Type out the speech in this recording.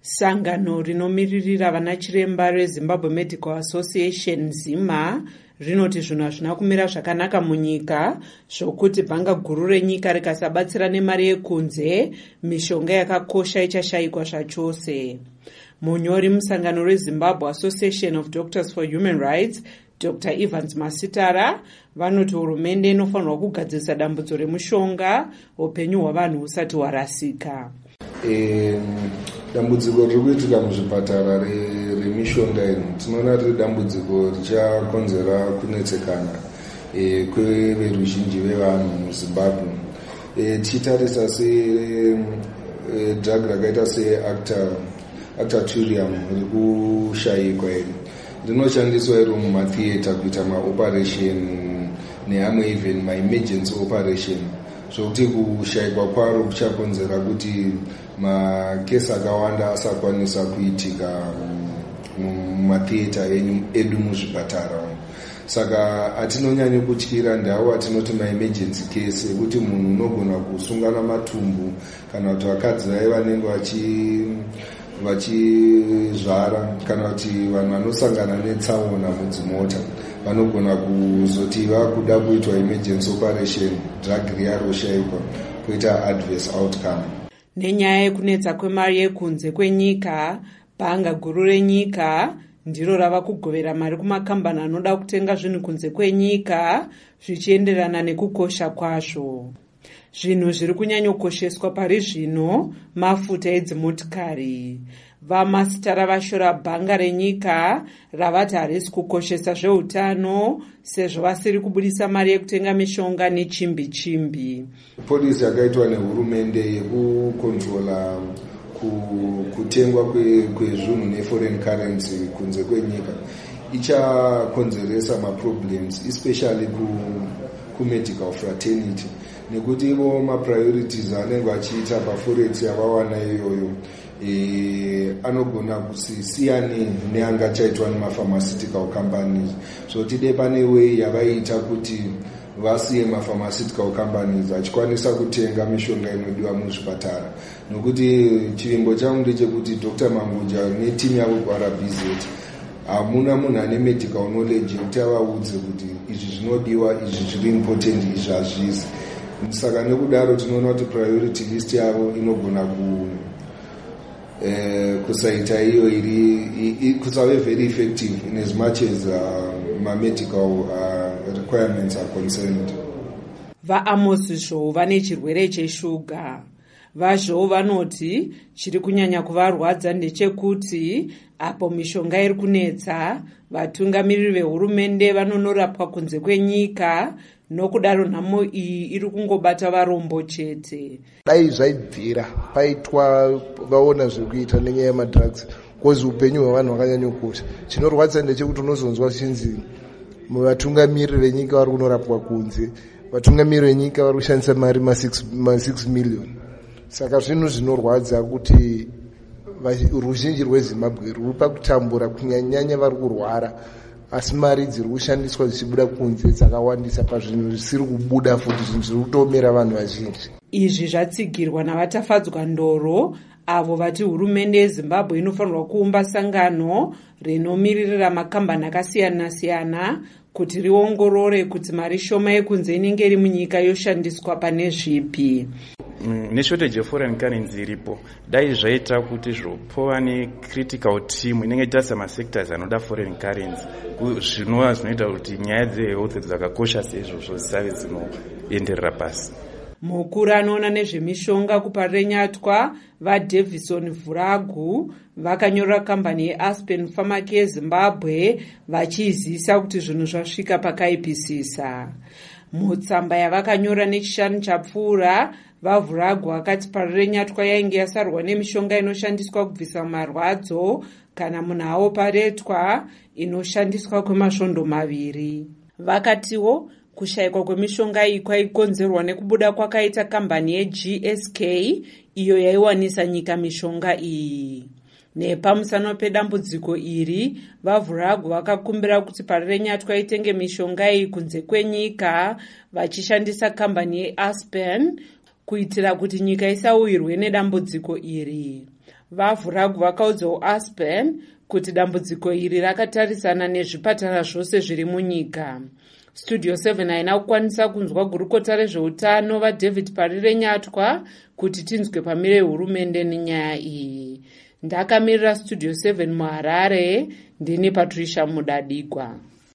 Sangano rinomiririra vanachiremba reZimbabwe Medical Association ZIMA rinoti zvinhu hazvina kumira zvakanaka munyika zvokuti bhanga guru renyika rikasabatsira nemari yekunze mishonga yakakosha ichashayikwa zvachose. Munyori musangano reZimbabwe Association of Doctors for Human Rights Dr. Evans Masitara vanoti hurumende inofanirwa kugadzirisa dambudzo remushonga upenyu hwavanhu husati hwarasika. Dambudziko riri kuitika muzvipatara remishonga ino tinoona riri dambudziko richakonzera kunetsekana kweveruzhinji vevanhu muZimbabwe. Tichitarisa drug rakaita seactatorium riri kushayikwa iri rinoshandiswa iro mumatheatre kuita maoperation neamwe even maemergency operation, zvokuti kushayikwa kwaro kuchakonzera kuti makesi akawanda asakwanisa kuitika mumatheatre edu muzvipatara. Saka hatinonyanyo kutyira ndau atinoti maemergency case ekuti munhu unogona kusungana matumbu kana kuti vakadzi vaye vanenge vachizvara kana kuti vanhu vanosangana netsaona mudzimota vanogona kuzoti vakuda kuitwa emergency operation drug riya roshayikwa kuita adverse outcome. Nenyaya yekunetsa kwemari yekunze kwenyika, bhanga guru renyika ndiro rava kugovera mari kumakambani anoda kutenga zvinhu kunze kwenyika zvichienderana nekukosha kwazvo. Zvinhu zviri kunyanyokosheswa pari zvino mafuta edzimotikari. Vamasitara vashora bhanga renyika ravati harisi kukoshesa zveutano sezvo vasiri kubudisa mari yekutenga mishonga nechimbi-chimbi. Polisi yakaitwa nehurumende yekukontrola kutengwa kwezvinhu neforeign currency kunze kwenyika ichakonzeresa maproblems especially kumedical fraternity, nekuti ivo mapriorities anenge achiita paforex yavawana iyoyo anogona kusiyani neangachaitwa nemapharmaceutical companies. So tide pane way yavaita kuti vasiye mapharmaceutical companies achikwanisa kutenga mishonga inodiwa muzvipatara, nokuti chivimbo changu ndechekuti Dr. Manguja netimu yavo kuRBZ hamuna munhu ane medical knowledge yekuti avaudze kuti izvi zvinodiwa, izvi zviri important, izvi hazvisi. Saka nekudaro tinoona kuti priority list yavo inogona kusaita iyo kusave very effective in as much as medical requirements are concerned. VaAmos Zhou vane chirwere cheshuga. VaZhou vanoti chiri kunyanya kuvarwadza ndechekuti apo mishonga iri kunetsa vatungamiriri vehurumende vanonorapwa kunze kwenyika, nokudaro nhamo iyi iri kungobata varombo chete. Dai zvaibvira paitwa vaona zvekuita nenyaya yemadrugs kozi upenyu hwavanhu hwakanyanyokosha. Chinorwadza ndechekuti unozonzwa chinzi vatungamiriri venyika vari kunorapwa kunze, vatungamiriri venyika vari kushandisa mari ma6 million. Saka zvinhu zvinorwadza kuti ruzhinji rweZimbabwe ruri pakutambura kunyanya vari kurwara, asi mari dziri kushandiswa dzichibuda kunze dzakawandisa pazvinhu zvisiri kubuda, futi zvinhu zviri kutomera vanhu vazhinji. Izvi zvatsigirwa navatafadzwa ndoro avo vati hurumende yeZimbabwe inofanirwa kuumba sangano rinomiririra makambani akasiyana-siyana kuti riongorore kuti mari shoma yekunze inenge iri munyika yoshandiswa pane zvipi. Neshortage yeforeign currency iripo, dai zvaita kuti zvopova necritical team inenge ichitarisa masectors anoda foreign currency, zvinova zvinoita kuti nyaya dzehealth dzakakosha seizvozvo zisave dzinoenderera pasi. Mukuru anoona nezvemishonga kuparenyatwa vaDavison Vhuragu vakanyorera kambani yeAspen Pharmacare yeZimbabwe vachiizisa kuti zvinhu zvasvika pakaipisisa. Mutsamba yavakanyora nechishanu chapfuura, vaVhuragu vakati parenyatwa yainge yasarwa nemishonga inoshandiswa kubvisa marwadzo kana munhu aoparetwa inoshandiswa kwemasvondo maviri. Vakatiwo kushayikwa kwemishonga iyi kwaikonzerwa nekubuda kwakaita kambani yeGSK iyo yaiwanisa nyika mishonga iyi. Nepamusano pedambudziko iri, vaVhuragu vakakumbira kuti parenyatwa itenge mishonga iyi kunze kwenyika vachishandisa kambani yeAspen kuitira kuti nyika isauirwe nedambudziko iri. vavhuragu vakaudzawo Aspen kuti dambudziko iri rakatarisana nezvipatara zvose zviri munyika. Studio 7 haina kukwanisa kunzwa gurukota rezveutano vaDavid Parire Nyatwa kuti tinzwe pamire hurumende nenyaya iyi. Ndakamirira Studio 7 muHarare, ndini Patricia Mudadigwa.